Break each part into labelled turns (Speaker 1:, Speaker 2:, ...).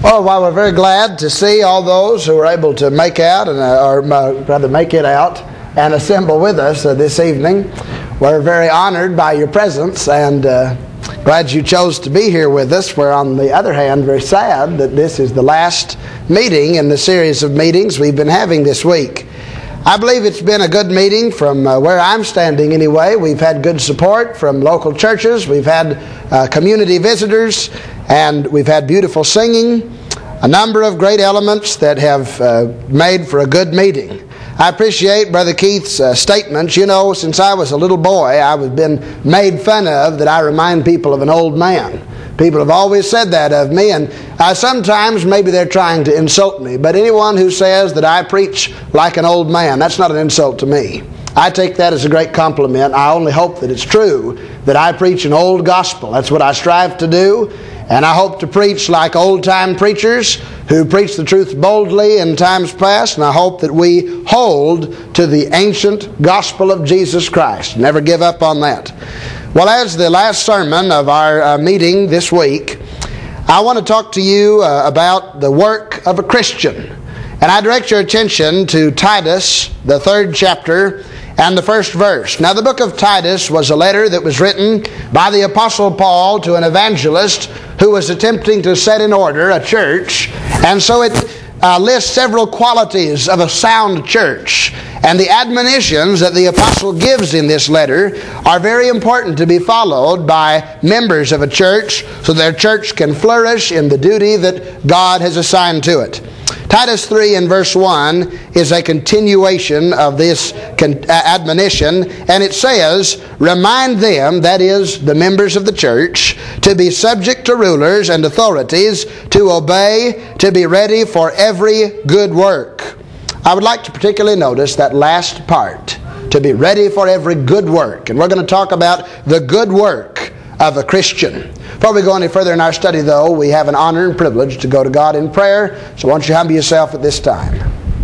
Speaker 1: Oh, well, we're very glad to see all those who were able to make out, make it out and assemble with us this evening. We're very honored by your presence and glad you chose to be here with us. We're, on the other hand, very sad that this is the last meeting in the series of meetings we've been having this week. I believe it's been a good meeting from where I'm standing anyway. We've had good support from local churches. We've had community visitors, and we've had beautiful singing. A number of great elements that have made for a good meeting. I appreciate Brother Keith's statements. You know, since I was a little boy, I've been made fun of that I remind people of an old man. People have always said that of me, and sometimes maybe they're trying to insult me. But anyone who says that I preach like an old man, that's not an insult to me. I take that as a great compliment. I only hope that it's true that I preach an old gospel. That's what I strive to do. And I hope to preach like old-time preachers who preach the truth boldly in times past. And I hope that we hold to the ancient gospel of Jesus Christ. Never give up on that. Well, as the last sermon of our meeting this week, I want to talk to you about the work of a Christian. And I direct your attention to Titus, the 3rd chapter, and the 1st verse. Now, the book of Titus was a letter that was written by the Apostle Paul to an evangelist who was attempting to set in order a church. And so it lists several qualities of a sound church. And the admonitions that the apostle gives in this letter are very important to be followed by members of a church so their church can flourish in the duty that God has assigned to it. Titus 3 and verse 1 is a continuation of this admonition, and it says, "Remind them," that is, the members of the church, "to be subject to rulers and authorities, to obey, to be ready for every good work." I would like to particularly notice that last part, to be ready for every good work. And we're going to talk about the good work of a Christian. Before we go any further in our study, though, we have an honor and privilege to go to God in prayer. So why don't you humble yourself at this time.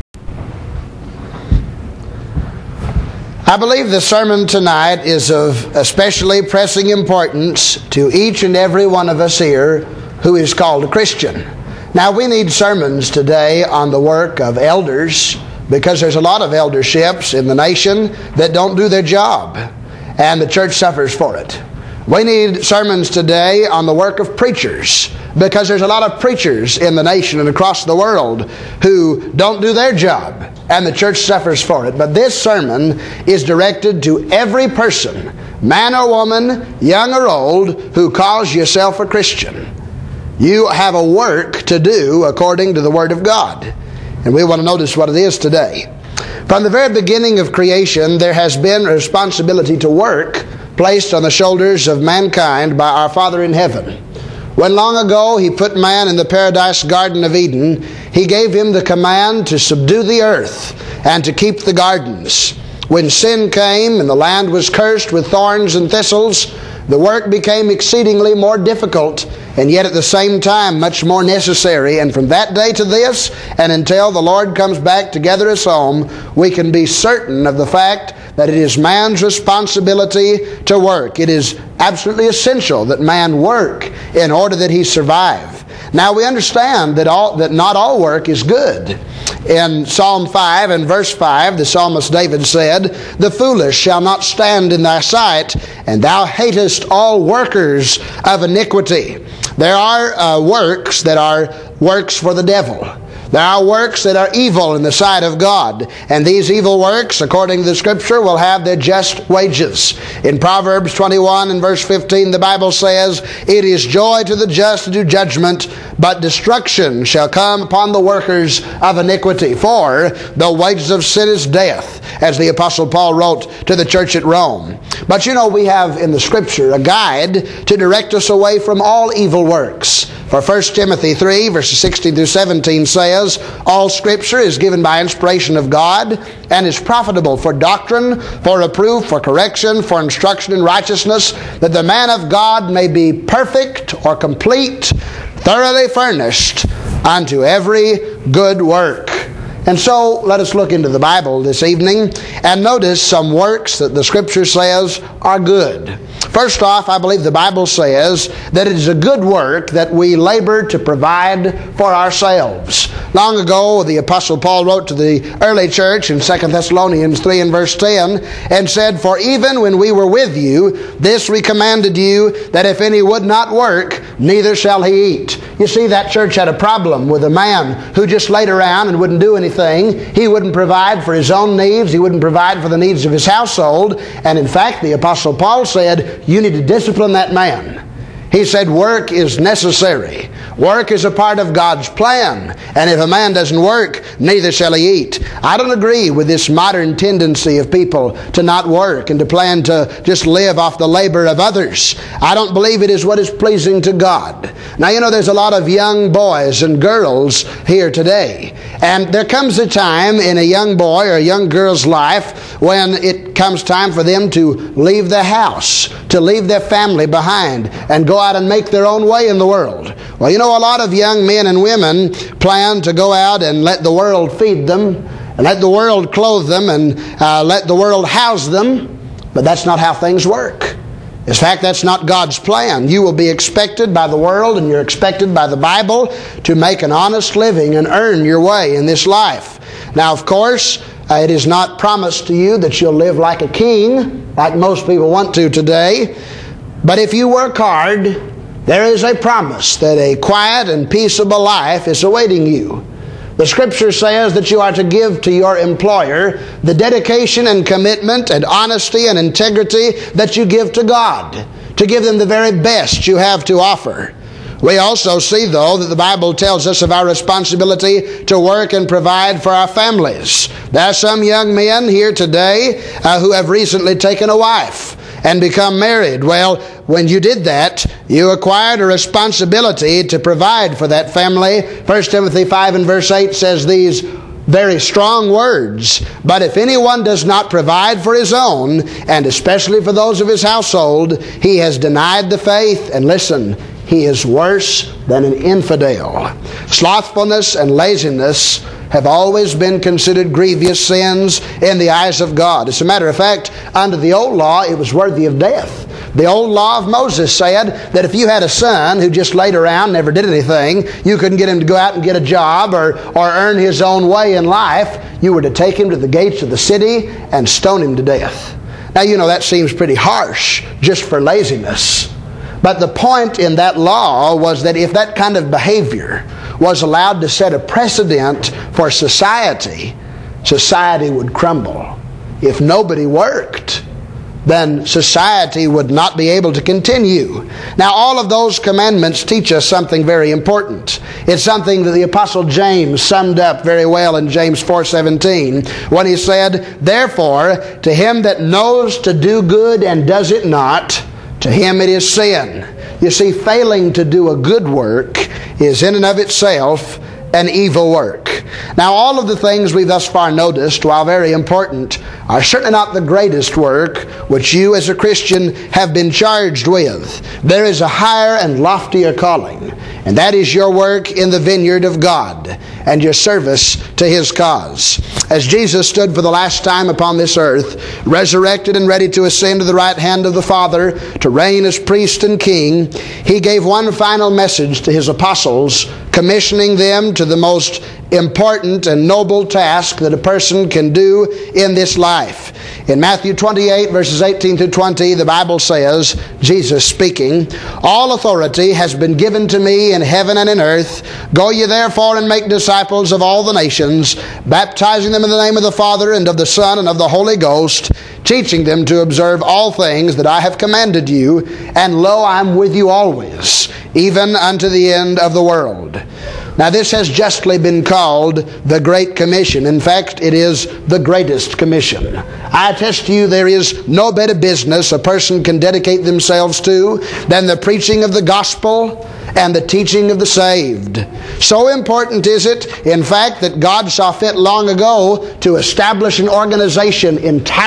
Speaker 1: I believe the sermon tonight is of especially pressing importance to each and every one of us here who is called a Christian. Now, we need sermons today on the work of elders because there's a lot of elderships in the nation that don't do their job, and the church suffers for it. We need sermons today on the work of preachers because there's a lot of preachers in the nation and across the world who don't do their job, and the church suffers for it. But this sermon is directed to every person, man or woman, young or old, who calls yourself a Christian. You have a work to do according to the Word of God. And we want to notice what it is today. From the very beginning of creation, there has been a responsibility to work placed on the shoulders of mankind by our Father in heaven. When long ago He put man in the paradise garden of Eden, He gave him the command to subdue the earth and to keep the gardens. When sin came and the land was cursed with thorns and thistles, the work became exceedingly more difficult and yet at the same time much more necessary. And from that day to this, and until the Lord comes back to gather us home, we can be certain of the fact that it is man's responsibility to work. It is absolutely essential that man work in order that he survive. Now, we understand that not all work is good. In Psalm 5 and verse 5, the psalmist David said, "The foolish shall not stand in thy sight, and thou hatest all workers of iniquity." There are works that are works for the devil. There are works that are evil in the sight of God. And these evil works, according to the Scripture, will have their just wages. In Proverbs 21 and verse 15, the Bible says, "It is joy to the just to do judgment, but destruction shall come upon the workers of iniquity. For the wages of sin is death," as the Apostle Paul wrote to the church at Rome. But you know, we have in the Scripture a guide to direct us away from all evil works. For 1 Timothy 3, verses 16 through 17 says, "All Scripture is given by inspiration of God and is profitable for doctrine, for reproof, for correction, for instruction in righteousness, that the man of God may be perfect," or complete, "thoroughly furnished unto every good work." And so let us look into the Bible this evening and notice some works that the Scripture says are good. First off, I believe the Bible says that it is a good work that we labor to provide for ourselves. Long ago, the Apostle Paul wrote to the early church in 2 Thessalonians 3 and verse 10 and said, "For even when we were with you, this we commanded you, that if any would not work, neither shall he eat." You see, that church had a problem with a man who just laid around and wouldn't do anything. He wouldn't provide for his own needs. He wouldn't provide for the needs of his household. And in fact, the Apostle Paul said, you need to discipline that man. He said work is necessary. Work is a part of God's plan. And if a man doesn't work, neither shall he eat. I don't agree with this modern tendency of people to not work and to plan to just live off the labor of others. I don't believe it is what is pleasing to God. Now, you know, there's a lot of young boys and girls here today. And there comes a time in a young boy or a young girl's life when it comes time for them to leave the house, to leave their family behind and go out and make their own way in the world. Well, you know, a lot of young men and women plan to go out and let the world feed them, and let the world clothe them, and let the world house them. But that's not how things work. In fact, that's not God's plan. You will be expected by the world, and you're expected by the Bible to make an honest living and earn your way in this life. Now, of course, it is not promised to you that you'll live like a king, like most people want to today. But if you work hard, there is a promise that a quiet and peaceable life is awaiting you. The Scripture says that you are to give to your employer the dedication and commitment and honesty and integrity that you give to God, to give them the very best you have to offer. We also see, though, that the Bible tells us of our responsibility to work and provide for our families. There are some young men here today who have recently taken a wife and become married. Well, when you did that, you acquired a responsibility to provide for that family. 1 Timothy 5 and verse 8 says these very strong words, "But if anyone does not provide for his own, and especially for those of his household, he has denied the faith," and listen, "he is worse than an infidel." Slothfulness and laziness have always been considered grievous sins in the eyes of God. As a matter of fact, under the old law, it was worthy of death. The old law of Moses said that if you had a son who just laid around, never did anything, you couldn't get him to go out and get a job or earn his own way in life, you were to take him to the gates of the city and stone him to death. Now, you know, that seems pretty harsh just for laziness. But the point in that law was that if that kind of behavior was allowed to set a precedent for society, society would crumble. If nobody worked, then society would not be able to continue. Now, all of those commandments teach us something very important. It's something that the Apostle James summed up very well in James 4:17 when he said, "Therefore, to him that knows to do good and does it not, to him it is sin." You see, failing to do a good work is in and of itself an evil work. Now, all of the things we thus far noticed, while very important, are certainly not the greatest work which you as a Christian have been charged with. There is a higher and loftier calling, and that is your work in the vineyard of God and your service to His cause. As Jesus stood for the last time upon this earth, resurrected and ready to ascend to the right hand of the Father to reign as priest and king, He gave one final message to His apostles, commissioning them to the most important and noble task that a person can do in this life. In Matthew 28, verses 18 to 20, the Bible says, Jesus speaking, "All authority has been given to me in heaven and in earth. Go ye therefore and make disciples of all the nations, baptizing them in the name of the Father and of the Son and of the Holy Ghost, teaching them to observe all things that I have commanded you. And lo, I am with you always, even unto the end of the world." Now, this has justly been called the Great Commission. In fact, it is the greatest commission. I attest to you, there is no better business a person can dedicate themselves to than the preaching of the gospel and the teaching of the saved. So important is it, in fact, that God saw fit long ago to establish an organization entirely dedicated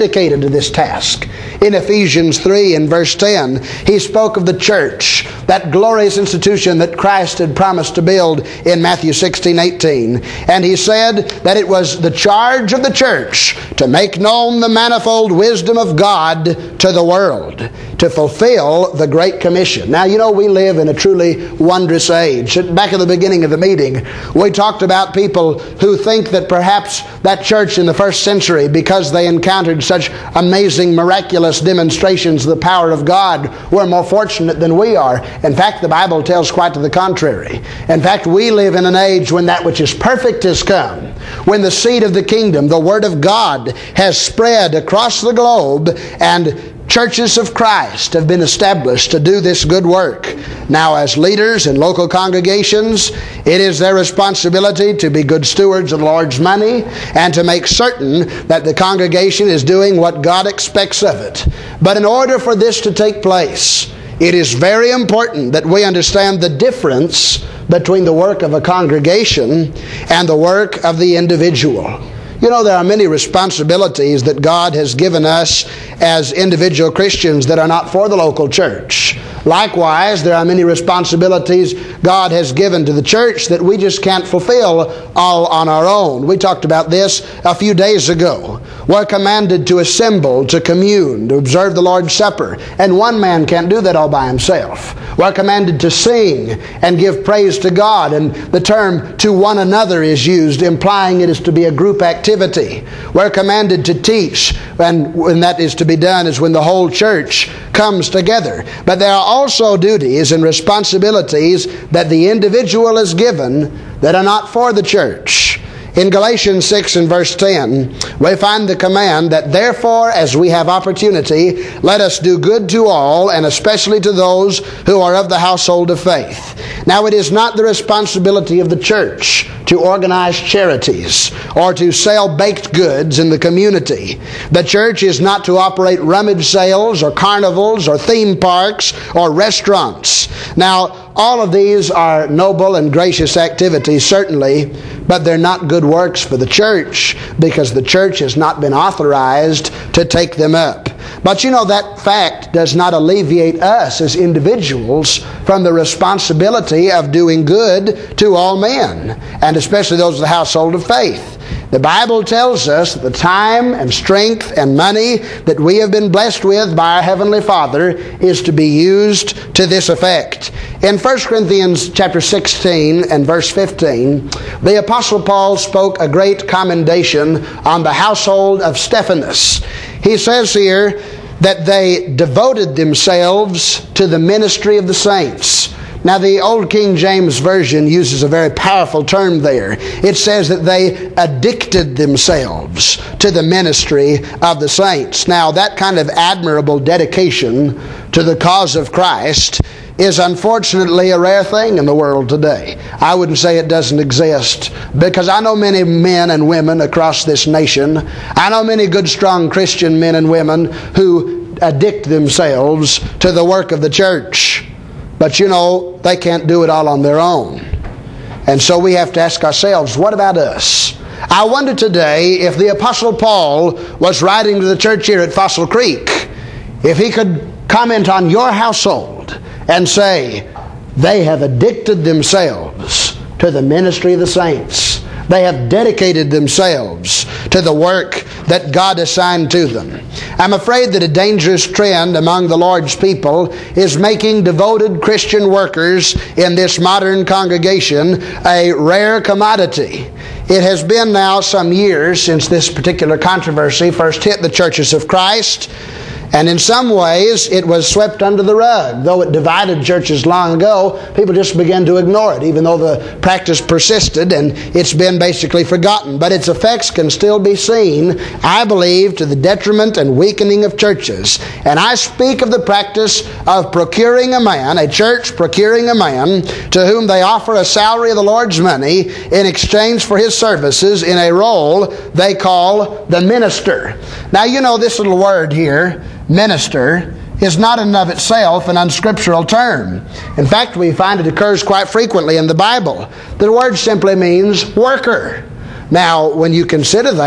Speaker 1: dedicated to this task. In Ephesians 3 and verse 10, he spoke of the church, that glorious institution that Christ had promised to build in Matthew 16:18. And he said that it was the charge of the church to make known the manifold wisdom of God to the world, to fulfill the Great Commission. Now, you know, we live in a truly wondrous age. Back at the beginning of the meeting, we talked about people who think that perhaps that church in the first century, because they encountered such amazing, miraculous demonstrations of the power of God, were more fortunate than we are. In fact, the Bible tells quite to the contrary. In fact, we live in an age when that which is perfect has come, when the seed of the kingdom, the Word of God, has spread across the globe, and churches of Christ have been established to do this good work. Now, as leaders in local congregations, it is their responsibility to be good stewards of the Lord's money and to make certain that the congregation is doing what God expects of it. But in order for this to take place, it is very important that we understand the difference between the work of a congregation and the work of the individual. You know, there are many responsibilities that God has given us as individual Christians that are not for the local church. Likewise, there are many responsibilities God has given to the church that we just can't fulfill all on our own. We talked about this a few days ago. We're commanded to assemble, to commune, to observe the Lord's Supper, and one man can't do that all by himself. We're commanded to sing and give praise to God, and the term "to one another" is used, implying it is to be a group activity. We're commanded to teach, and when that is to be done is when the whole church comes together. But there are also duties and responsibilities that the individual is given that are not for the church. In Galatians 6 and verse 10, we find the command that therefore, as we have opportunity, let us do good to all, and especially to those who are of the household of faith. Now, it is not the responsibility of the church to organize charities or to sell baked goods in the community. The church is not to operate rummage sales or carnivals or theme parks or restaurants. Now, all of these are noble and gracious activities, certainly, but they're not good works for the church because the church has not been authorized to take them up. But you know, that fact does not alleviate us as individuals from the responsibility of doing good to all men, and especially those of the household of faith. The Bible tells us that the time and strength and money that we have been blessed with by our Heavenly Father is to be used to this effect. In 1 Corinthians chapter 16 and verse 15, the Apostle Paul spoke a great commendation on the household of Stephanas. He says here that they devoted themselves to the ministry of the saints. Now, the Old King James Version uses a very powerful term there. It says that they addicted themselves to the ministry of the saints. Now, that kind of admirable dedication to the cause of Christ is unfortunately a rare thing in the world today. I wouldn't say it doesn't exist, because I know many men and women across this nation. I know many good, strong Christian men and women who addict themselves to the work of the church. But you know, they can't do it all on their own. And so we have to ask ourselves, what about us? I wonder today if the Apostle Paul was writing to the church here at Fossil Creek, if he could comment on your household and say, they have addicted themselves to the ministry of the saints. They have dedicated themselves to the work that God assigned to them. I'm afraid that a dangerous trend among the Lord's people is making devoted Christian workers in this modern congregation a rare commodity. It has been now some years since this particular controversy first hit the churches of Christ. And in some ways, it was swept under the rug. Though it divided churches long ago, people just began to ignore it, even though the practice persisted, and it's been basically forgotten. But its effects can still be seen, I believe, to the detriment and weakening of churches. And I speak of the practice of procuring a man, a church procuring a man, to whom they offer a salary of the Lord's money in exchange for his services in a role they call the minister. Now, you know, this little word here, minister, is not in and of itself an unscriptural term. In fact, we find it occurs quite frequently in the Bible. The word simply means worker. Now, when you consider that,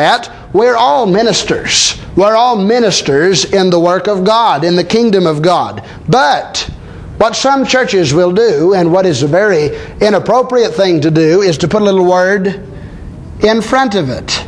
Speaker 1: we're all ministers. We're all ministers in the work of God, in the kingdom of God. But what some churches will do, and what is a very inappropriate thing to do, is to put a little word in front of it.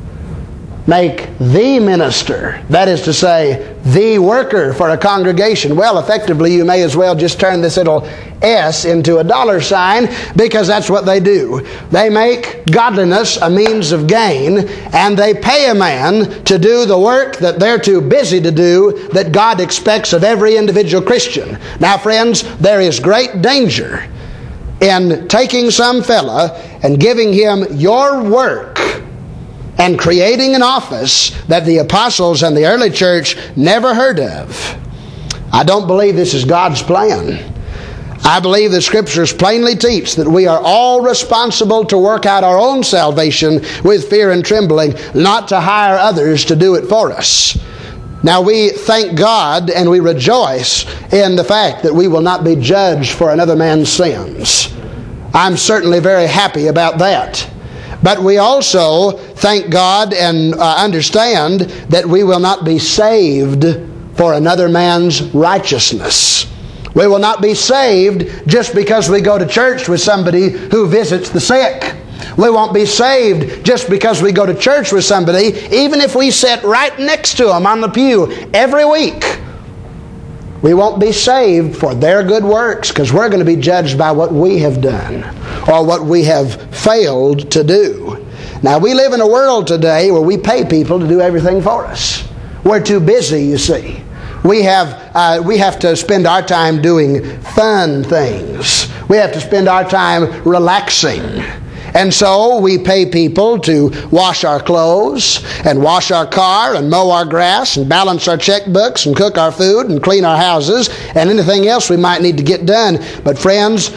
Speaker 1: Make the minister, that is to say, the worker for a congregation. Well, effectively, you may as well just turn this little S into a $, because that's what they do. They make godliness a means of gain, and they pay a man to do the work that they're too busy to do, that God expects of every individual Christian. Now, friends, there is great danger in taking some fella and giving him your work and creating an office that the apostles and the early church never heard of. I don't believe this is God's plan. I believe the Scriptures plainly teach that we are all responsible to work out our own salvation with fear and trembling, not to hire others to do it for us. Now, we thank God and we rejoice in the fact that we will not be judged for another man's sins. I'm certainly very happy about that. But we also thank God and understand that we will not be saved for another man's righteousness. We will not be saved just because we go to church with somebody who visits the sick. We won't be saved just because we go to church with somebody, even if we sit right next to them on the pew every week. We won't be saved for their good works, because we're going to be judged by what we have done or what we have failed to do. Now, we live in a world today where we pay people to do everything for us. We're too busy, you see. We have to spend our time doing fun things. We have to spend our time relaxing. And so we pay people to wash our clothes and wash our car and mow our grass and balance our checkbooks and cook our food and clean our houses and anything else we might need to get done. But friends,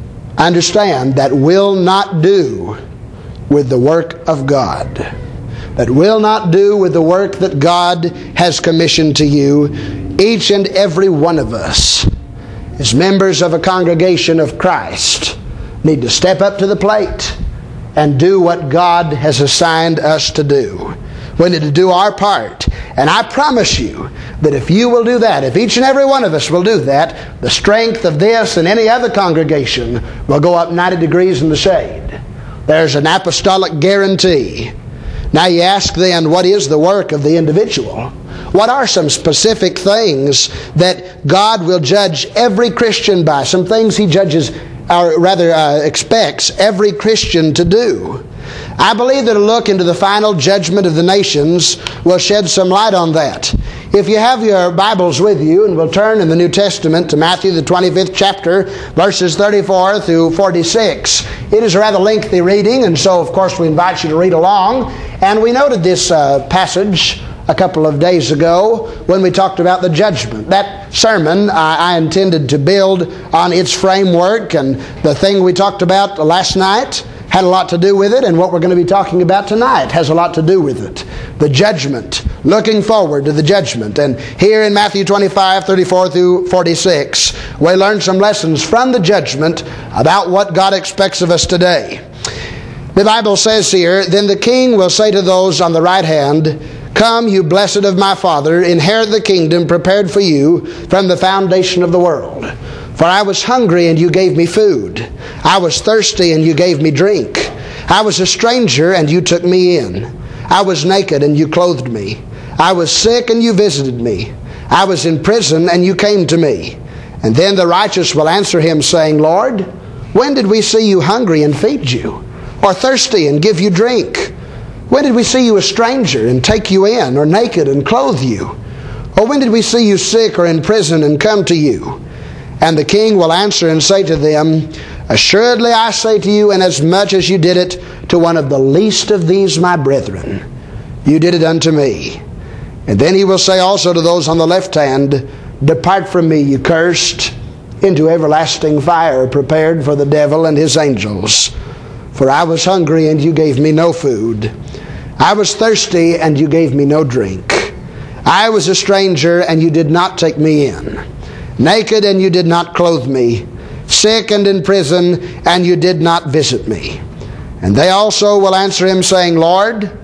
Speaker 1: understand that will not do with the work of God. That will not do with the work that God has commissioned to you. Each and every one of us, as members of a congregation of Christ, need to step up to the plate and do what God has assigned us to do. We need to do our part. And I promise you that if you will do that, if each and every one of us will do that, the strength of this and any other congregation will go up 90 degrees in the shade. There's an apostolic guarantee. Now you ask then, what is the work of the individual? What are some specific things that God will judge every Christian by? Some things He judges, or rather expects every Christian to do. I believe that a look into the final judgment of the nations will shed some light on that. If you have your Bibles with you, and we'll turn in the New Testament to Matthew the 25th chapter, verses 34 through 46. It is a rather lengthy reading, and so of course we invite you to read along. And we noted this passage a couple of days ago when we talked about the judgment. That sermon I intended to build on its framework, and the thing we talked about last night had a lot to do with it, and what we're going to be talking about tonight has a lot to do with it. The judgment, looking forward to the judgment. And here in Matthew 25, 34 through 46, we learn some lessons from the judgment about what God expects of us today. The Bible says here, "Then the king will say to those on the right hand, 'Come, you blessed of my Father, inherit the kingdom prepared for you from the foundation of the world. For I was hungry, and you gave me food. I was thirsty, and you gave me drink. I was a stranger, and you took me in. I was naked, and you clothed me. I was sick, and you visited me. I was in prison, and you came to me.' And then the righteous will answer him, saying, 'Lord, when did we see you hungry and feed you, or thirsty and give you drink? When did we see you a stranger and take you in, or naked and clothe you? Or when did we see you sick or in prison and come to you?' And the king will answer and say to them, 'Assuredly I say to you, inasmuch as you did it to one of the least of these my brethren, you did it unto me.' And then he will say also to those on the left hand, 'Depart from me, you cursed, into everlasting fire prepared for the devil and his angels. For I was hungry, and you gave me no food. I was thirsty, and you gave me no drink. I was a stranger, and you did not take me in. Naked, and you did not clothe me. Sick and in prison, and you did not visit me.' And they also will answer him, saying, 'Lord,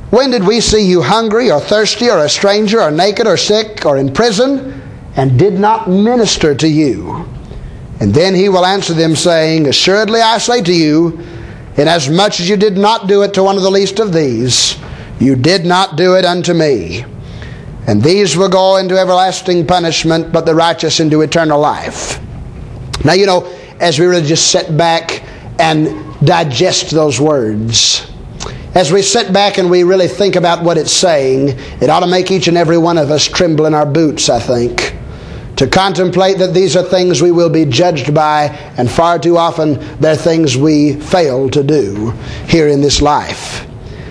Speaker 1: When did we see you hungry or thirsty or a stranger or naked or sick or in prison and did not minister to you? And then he will answer them, saying, Assuredly I say to you, inasmuch as you did not do it to one of the least of these, you did not do it unto me. And these will go into everlasting punishment, but the righteous into eternal life. Now, as we really just sit back and digest those words, as we sit back and we really think about what it's saying, it ought to make each and every one of us tremble in our boots, I think, to contemplate that these are things we will be judged by, and far too often they're things we fail to do here in this life.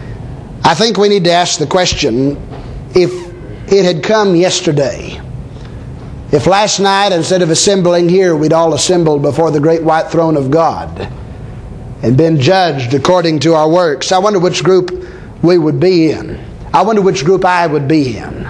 Speaker 1: I think we need to ask the question, if it had come yesterday, if last night instead of assembling here we'd all assembled before the great white throne of God and been judged according to our works, I wonder which group we would be in. I wonder which group I would be in,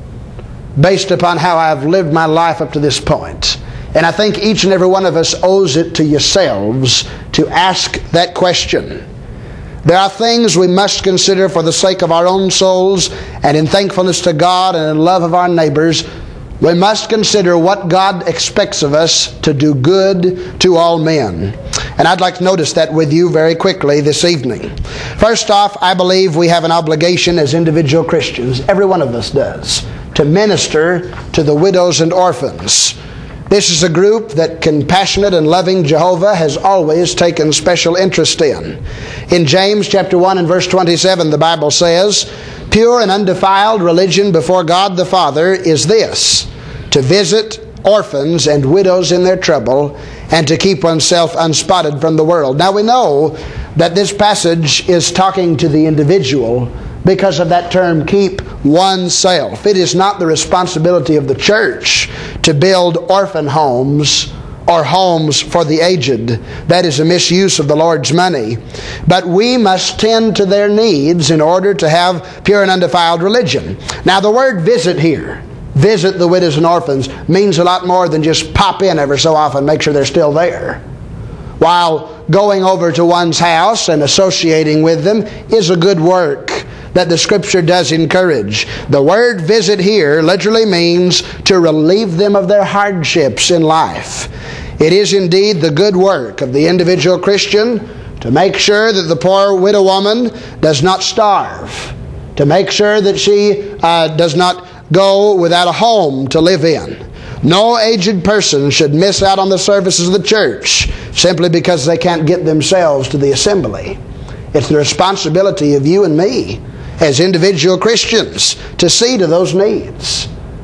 Speaker 1: based upon how I've lived my life up to this point. And I think each and every one of us owes it to yourselves to ask that question. There are things we must consider for the sake of our own souls, and in thankfulness to God and in love of our neighbors. We must consider what God expects of us to do good to all men. And I'd like to notice that with you very quickly this evening. First off, I believe we have an obligation as individual Christians, every one of us does, to minister to the widows and orphans. This is a group that compassionate and loving Jehovah has always taken special interest in. In James chapter 1 and verse 27, the Bible says, Pure and undefiled religion before God the Father is this, to visit orphans and widows in their trouble, and to keep oneself unspotted from the world. Now we know that this passage is talking to the individual because of that term, keep oneself. It is not the responsibility of the church to build orphan homes or homes for the aged. That is a misuse of the Lord's money. But we must tend to their needs in order to have pure and undefiled religion. Now the word visit here, visit the widows and orphans, means a lot more than just pop in every so often, make sure they're still there. While going over to one's house and associating with them is a good work that the Scripture does encourage. The word visit here literally means to relieve them of their hardships in life. It is indeed the good work of the individual Christian to make sure that the poor widow woman does not starve, to make sure that she does not go without a home to live in. No aged person should miss out on the services of the church simply because they can't get themselves to the assembly. It's the responsibility of you and me as individual Christians to see to those needs.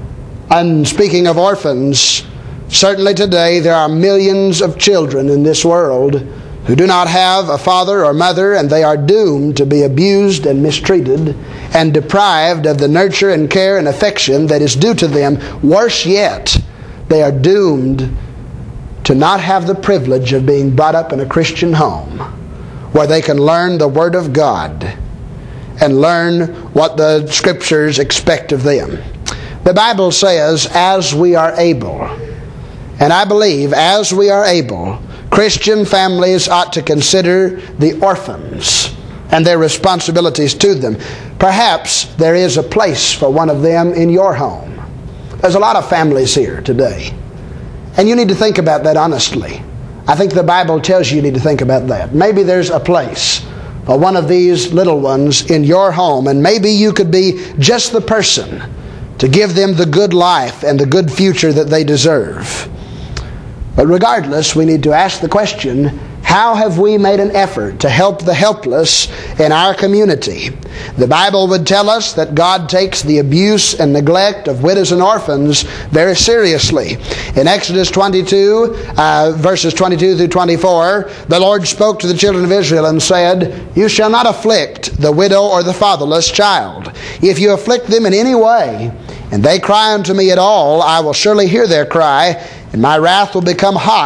Speaker 1: And speaking of orphans, certainly today there are millions of children in this world who do not have a father or mother, and they are doomed to be abused and mistreated and deprived of the nurture and care and affection that is due to them. Worse yet, they are doomed to not have the privilege of being brought up in a Christian home where they can learn the Word of God and learn what the Scriptures expect of them. The Bible says, as we are able, and I believe as we are able, Christian families ought to consider the orphans and their responsibilities to them. Perhaps there is a place for one of them in your home. There's a lot of families here today, and you need to think about that honestly. I think the Bible tells you need to think about that. Maybe there's a place for one of these little ones in your home, and maybe you could be just the person to give them the good life and the good future that they deserve. But regardless, we need to ask the question, how have we made an effort to help the helpless in our community? The Bible would tell us that God takes the abuse and neglect of widows and orphans very seriously. In Exodus 22, verses 22 through 24, the Lord spoke to the children of Israel and said, You shall not afflict the widow or the fatherless child. If you afflict them in any way, and they cry unto me at all, I will surely hear their cry, and my wrath will become hot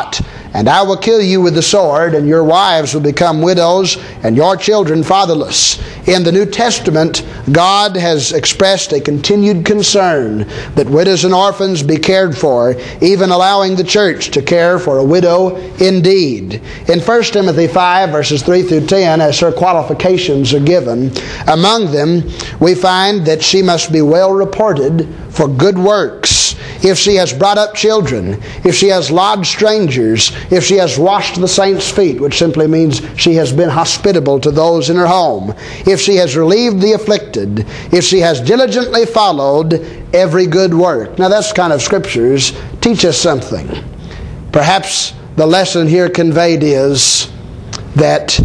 Speaker 1: And I will kill you with the sword, and your wives will become widows, and your children fatherless. In the New Testament, God has expressed a continued concern that widows and orphans be cared for, even allowing the church to care for a widow indeed. In 1 Timothy 5, verses 3 through 10, as her qualifications are given, among them we find that she must be well reported for good works. If she has brought up children, if she has lodged strangers, if she has washed the saints' feet, which simply means she has been hospitable to those in her home, if she has relieved the afflicted, if she has diligently followed every good work. Now that's kind of scriptures teach us something. Perhaps the lesson here conveyed is that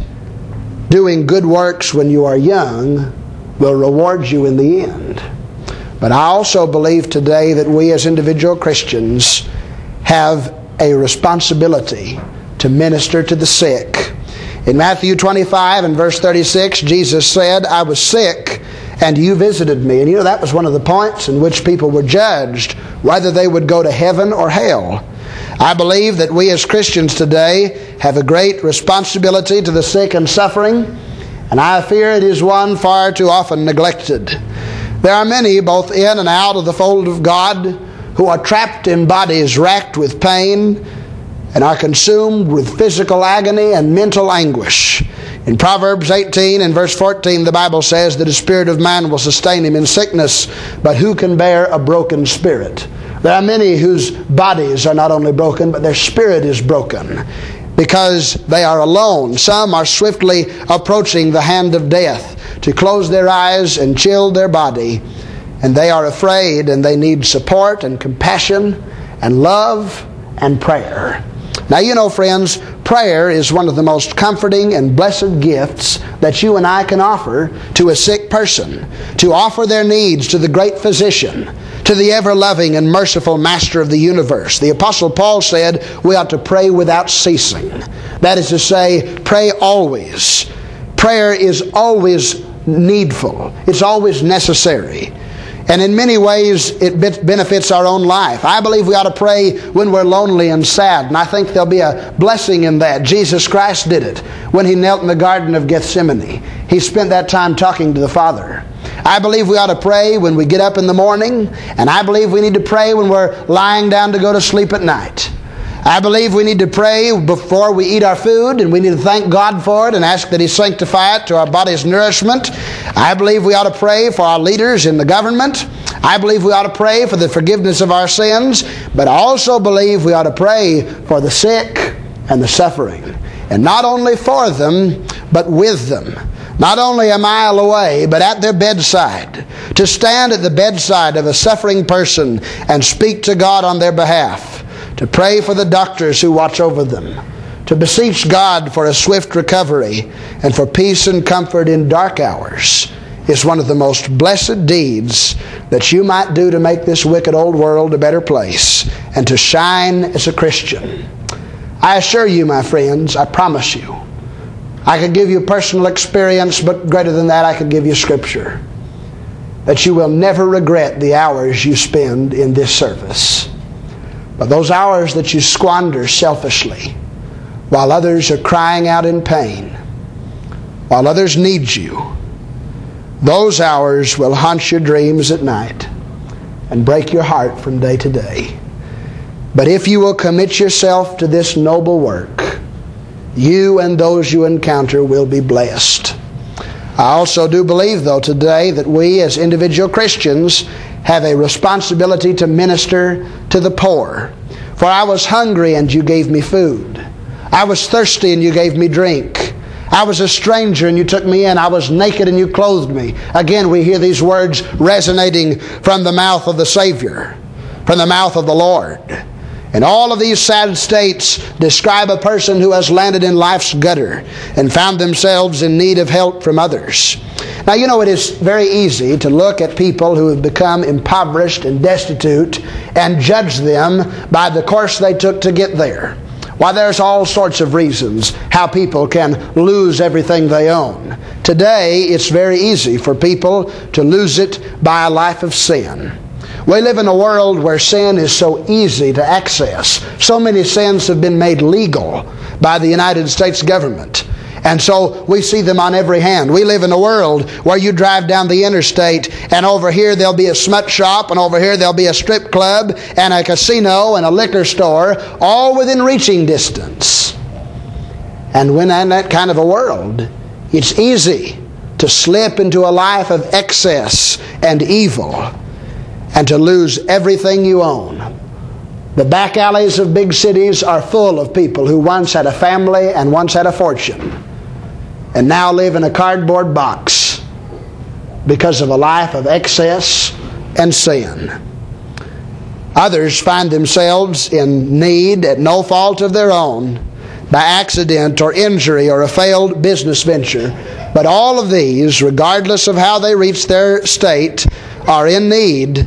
Speaker 1: doing good works when you are young will reward you in the end. But I also believe today that we as individual Christians have a responsibility to minister to the sick. In Matthew 25 and verse 36, Jesus said, I was sick and you visited me. And you know, that was one of the points in which people were judged, whether they would go to heaven or hell. I believe that we as Christians today have a great responsibility to the sick and suffering, and I fear it is one far too often neglected. There are many, both in and out of the fold of God, who are trapped in bodies racked with pain and are consumed with physical agony and mental anguish. In Proverbs 18 and verse 14, the Bible says that a spirit of man will sustain him in sickness, but who can bear a broken spirit? There are many whose bodies are not only broken, but their spirit is broken because they are alone. Some are swiftly approaching the hand of death to close their eyes and chill their body. And they are afraid, and they need support and compassion and love and prayer. Now, you know, friends, prayer is one of the most comforting and blessed gifts that you and I can offer to a sick person, to offer their needs to the great physician, to the ever-loving and merciful Master of the universe. The Apostle Paul said we ought to pray without ceasing. That is to say, pray always. Prayer is always needful. It's always necessary. And in many ways, it benefits our own life. I believe we ought to pray when we're lonely and sad, and I think there'll be a blessing in that. Jesus Christ did it when He knelt in the Garden of Gethsemane. He spent that time talking to the Father. I believe we ought to pray when we get up in the morning, and I believe we need to pray when we're lying down to go to sleep at night. I believe we need to pray before we eat our food, and we need to thank God for it and ask that He sanctify it to our body's nourishment. I believe we ought to pray for our leaders in the government. I believe we ought to pray for the forgiveness of our sins, but I also believe we ought to pray for the sick and the suffering. And not only for them, but with them. Not only a mile away, but at their bedside. To stand at the bedside of a suffering person and speak to God on their behalf. To pray for the doctors who watch over them. To beseech God for a swift recovery and for peace and comfort in dark hours is one of the most blessed deeds that you might do to make this wicked old world a better place and to shine as a Christian. I assure you, my friends, I promise you, I could give you personal experience, but greater than that, I could give you Scripture, that you will never regret the hours you spend in this service. But those hours that you squander selfishly, while others are crying out in pain, while others need you, those hours will haunt your dreams at night and break your heart from day to day. But if you will commit yourself to this noble work, you and those you encounter will be blessed. I also do believe, though, today that we as individual Christians have a responsibility to minister to the poor. For I was hungry and you gave me food. I was thirsty and you gave me drink. I was a stranger and you took me in. I was naked and you clothed me. Again, we hear these words resonating from the mouth of the Savior, from the mouth of the Lord. And all of these sad states describe a person who has landed in life's gutter and found themselves in need of help from others. Now, you know, it is very easy to look at people who have become impoverished and destitute and judge them by the course they took to get there. Why, there's all sorts of reasons how people can lose everything they own. Today, it's very easy for people to lose it by a life of sin. We live in a world where sin is so easy to access. So many sins have been made legal by the United States government. And so we see them on every hand. We live in a world where you drive down the interstate and over here there'll be a smut shop, and over here there'll be a strip club and a casino and a liquor store, all within reaching distance. And when in that kind of a world, it's easy to slip into a life of excess and evil and to lose everything you own. The back alleys of big cities are full of people who once had a family and once had a fortune and now live in a cardboard box because of a life of excess and sin. Others find themselves in need at no fault of their own, by accident or injury or a failed business venture. But all of these, regardless of how they reach their state, are in need,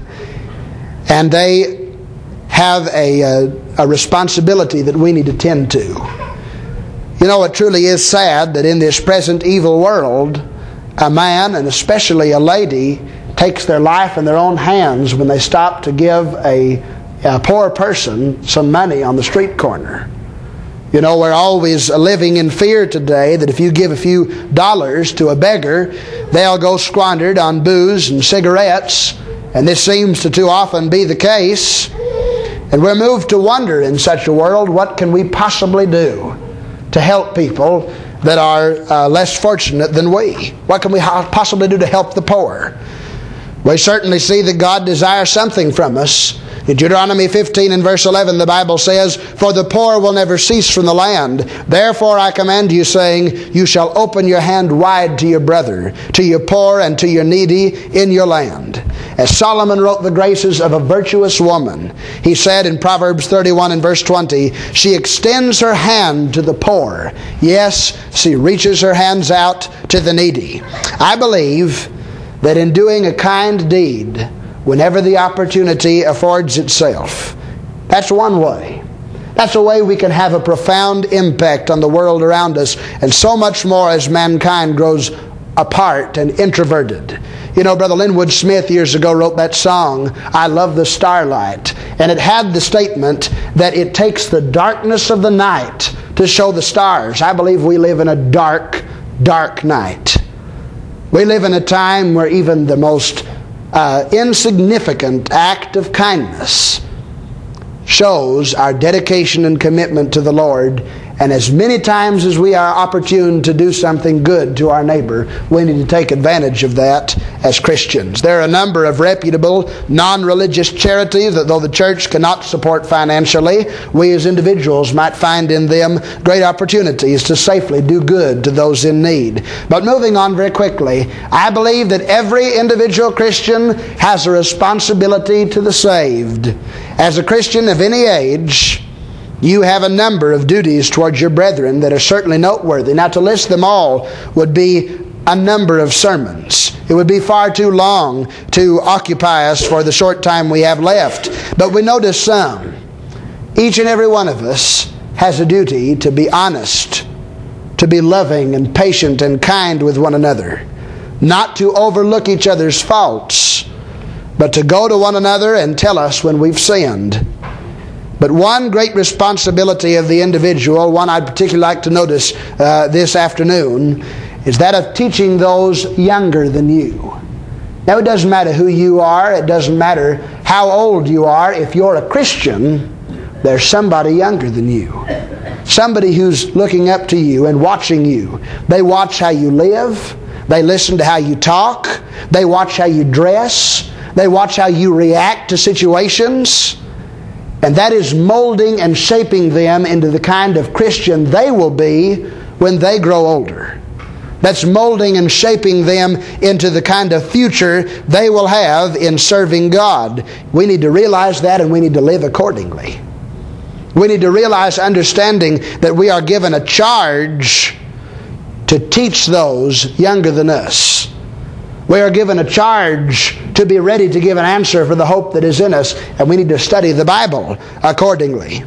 Speaker 1: and they have a responsibility that we need to tend to. You know, it truly is sad that in this present evil world, a man, and especially a lady, takes their life in their own hands when they stop to give a poor person some money on the street corner. You know, we're always living in fear today that if you give a few dollars to a beggar, they'll go squandered on booze and cigarettes, and this seems to too often be the case. And we're moved to wonder in such a world, what can we possibly do to help people that are less fortunate than we? What can we possibly do to help the poor? We certainly see that God desires something from us. In Deuteronomy 15 and verse 11, the Bible says, "For the poor will never cease from the land. Therefore I command you, saying, you shall open your hand wide to your brother, to your poor and to your needy in your land." As Solomon wrote the graces of a virtuous woman, he said in Proverbs 31 and verse 20, "She extends her hand to the poor. Yes, she reaches her hands out to the needy." I believe that in doing a kind deed, whenever the opportunity affords itself, that's one way. That's a way we can have a profound impact on the world around us, and so much more as mankind grows apart and introverted. You know, Brother Linwood Smith years ago wrote that song, "I Love the Starlight," and it had the statement that it takes the darkness of the night to show the stars. I believe we live in a dark, dark night. We live in a time where even the most insignificant act of kindness shows our dedication and commitment to the Lord. And as many times as we are opportune to do something good to our neighbor, we need to take advantage of that as Christians. There are a number of reputable, non-religious charities that though the church cannot support financially, we as individuals might find in them great opportunities to safely do good to those in need. But moving on very quickly, I believe that every individual Christian has a responsibility to the saved. As a Christian of any age, you have a number of duties towards your brethren that are certainly noteworthy. Now, to list them all would be a number of sermons. It would be far too long to occupy us for the short time we have left. But we notice some. Each and every one of us has a duty to be honest, to be loving and patient and kind with one another, not to overlook each other's faults, but to go to one another and tell us when we've sinned. But one great responsibility of the individual, one I'd particularly like to notice this afternoon, is that of teaching those younger than you. Now, it doesn't matter who you are. It doesn't matter how old you are. If you're a Christian, there's somebody younger than you. Somebody who's looking up to you and watching you. They watch how you live. They listen to how you talk. They watch how you dress. They watch how you react to situations. And that is molding and shaping them into the kind of Christian they will be when they grow older. That's molding and shaping them into the kind of future they will have in serving God. We need to realize that, and we need to live accordingly. We need to realize, understanding that we are given a charge to teach those younger than us. We are given a charge to be ready to give an answer for the hope that is in us, and we need to study the Bible accordingly.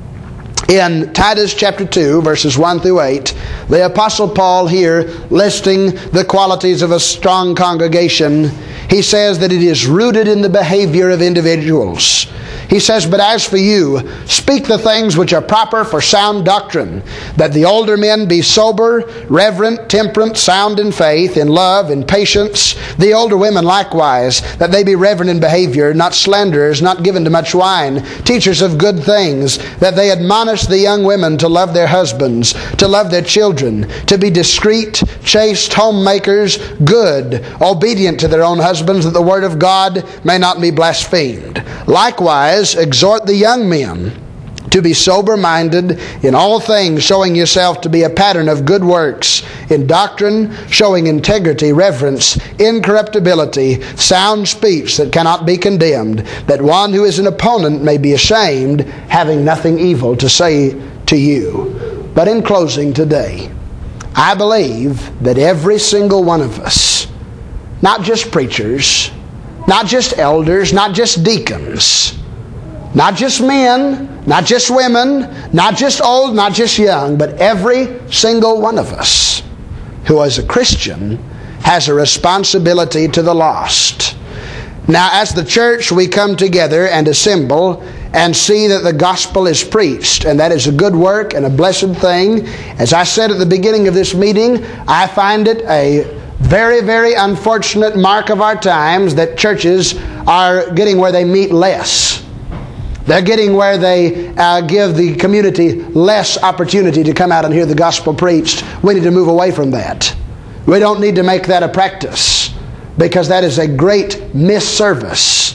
Speaker 1: In Titus chapter 2, verses 1 through 8, the Apostle Paul here, listing the qualities of a strong congregation, He says that it is rooted in the behavior of individuals. He says, but as for you, speak the things which are proper for sound doctrine, that the older men be sober, reverent, temperate, sound in faith, in love, in patience. The older women likewise, that they be reverent in behavior, not slanderers, not given to much wine, teachers of good things, that they admonish the young women to love their husbands, to love their children, to be discreet, chaste, homemakers, good, obedient to their own husbands, that the word of God may not be blasphemed. Likewise, exhort the young men to be sober-minded in all things, showing yourself to be a pattern of good works, in doctrine, showing integrity, reverence, incorruptibility, sound speech that cannot be condemned, that one who is an opponent may be ashamed, having nothing evil to say to you. But in closing today, I believe that every single one of us, not just preachers, not just elders, not just deacons, not just men, not just women, not just old, not just young, but every single one of us who is a Christian has a responsibility to the lost. Now, as the church, we come together and assemble and see that the gospel is preached, and that is a good work and a blessed thing. As I said at the beginning of this meeting, I find it a very, very unfortunate mark of our times that churches are getting where they meet less. They're getting where they give the community less opportunity to come out and hear the gospel preached. We need to move away from that. We don't need to make that a practice, because that is a great misservice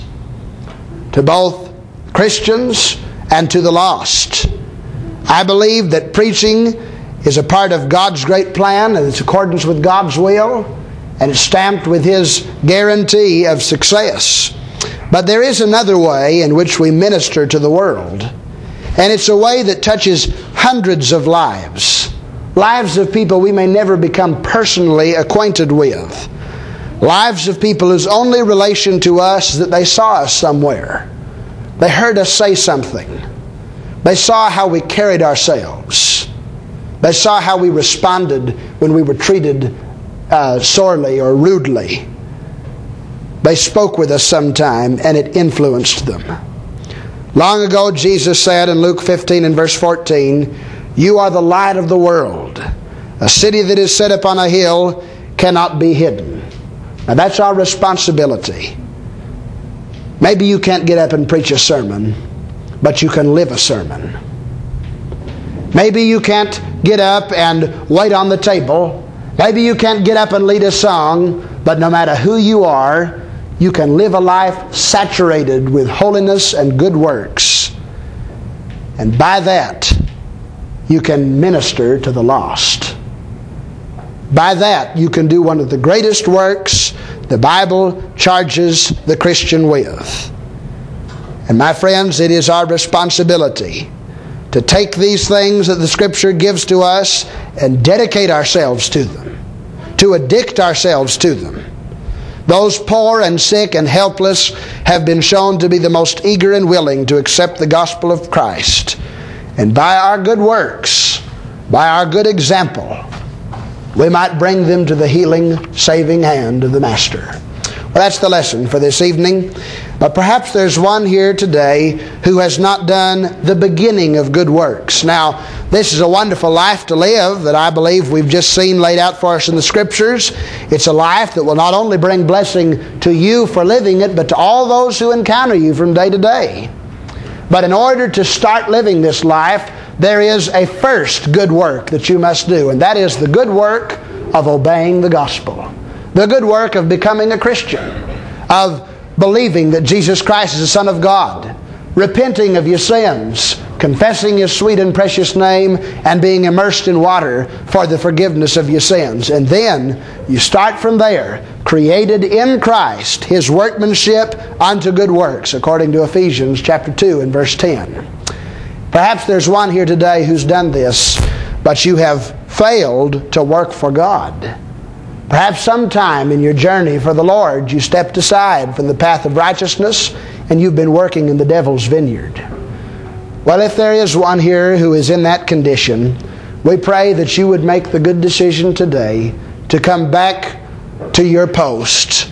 Speaker 1: to both Christians and to the lost. I believe that preaching is a part of God's great plan, and it's in accordance with God's will, and it's stamped with His guarantee of success. But there is another way in which we minister to the world, and it's a way that touches hundreds of lives. Lives of people we may never become personally acquainted with. Lives of people whose only relation to us is that they saw us somewhere. They heard us say something. They saw how we carried ourselves. They saw how we responded when we were treated sorely or rudely. They spoke with us sometime, and it influenced them. Long ago, Jesus said in Luke 15 and verse 14, "You are the light of the world. A city that is set upon a hill cannot be hidden." Now that's our responsibility. Maybe you can't get up and preach a sermon, but you can live a sermon. Maybe you can't get up and wait on the table. Maybe you can't get up and lead a song, but no matter who you are, you can live a life saturated with holiness and good works. And by that, you can minister to the lost. By that, you can do one of the greatest works the Bible charges the Christian with. And my friends, it is our responsibility to take these things that the Scripture gives to us and dedicate ourselves to them, to addict ourselves to them. Those poor and sick and helpless have been shown to be the most eager and willing to accept the gospel of Christ. And by our good works, by our good example, we might bring them to the healing, saving hand of the Master. Well, that's the lesson for this evening. But perhaps there's one here today who has not done the beginning of good works. Now, this is a wonderful life to live that I believe we've just seen laid out for us in the Scriptures. It's a life that will not only bring blessing to you for living it, but to all those who encounter you from day to day. But in order to start living this life, there is a first good work that you must do, and that is the good work of obeying the gospel. The good work of becoming a Christian, of believing that Jesus Christ is the Son of God, repenting of your sins, confessing His sweet and precious name, and being immersed in water for the forgiveness of your sins. And then you start from there, created in Christ, His workmanship unto good works, according to Ephesians chapter 2 and verse 10. Perhaps there's one here today who's done this, but you have failed to work for God. Perhaps sometime in your journey for the Lord, you stepped aside from the path of righteousness and you've been working in the devil's vineyard. Well, if there is one here who is in that condition, we pray that you would make the good decision today to come back to your post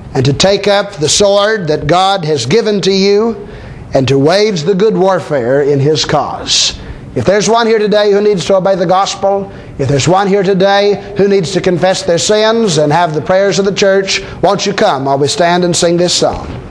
Speaker 1: and to take up the sword that God has given to you and to wage the good warfare in His cause. If there's one here today who needs to obey the gospel, if there's one here today who needs to confess their sins and have the prayers of the church, won't you come while we stand and sing this song?